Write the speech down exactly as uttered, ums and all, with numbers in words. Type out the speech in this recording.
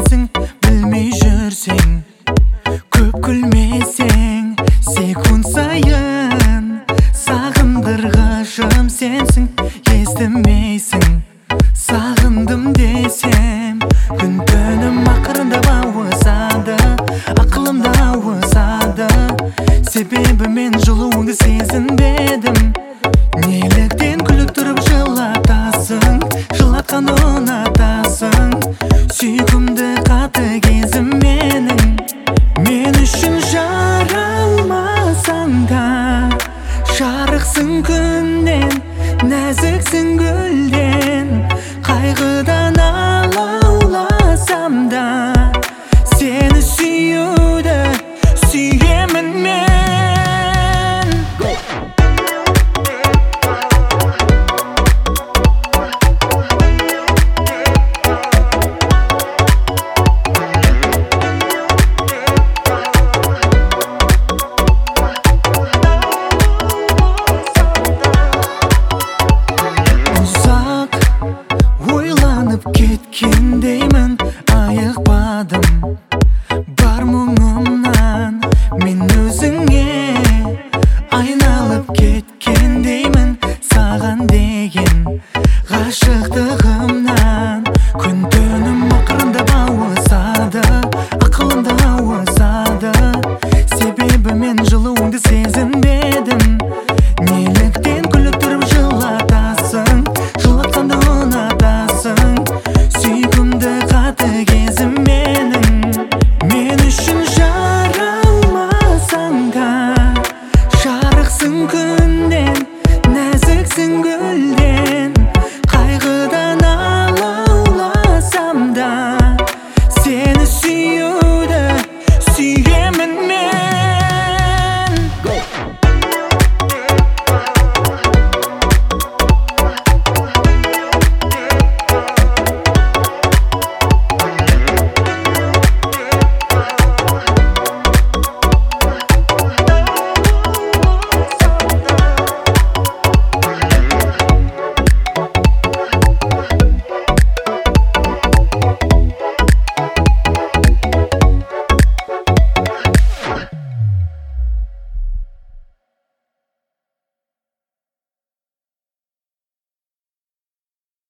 sensin, bilmey жүрсең. Көп күлмесең, секунд сайын сағындырғышым сенсің. Естімейсің, сағындым десем, күн түнім ақырындап ауысады, ақылымда ауысады. Себебі мен жылуыңды сезінбедім. Неліктен күліп тұрып жылатасың, жылатқан ұнатасың. Сүйкімді қатты кезім менің. Мен үшін жаралмасаң да, жарықсың күннен, нәзіксің гүлден. Қайғыдан алауласам да, сені сүюді сүйемін мен. Ойланып кеткендеймін, айықпадым.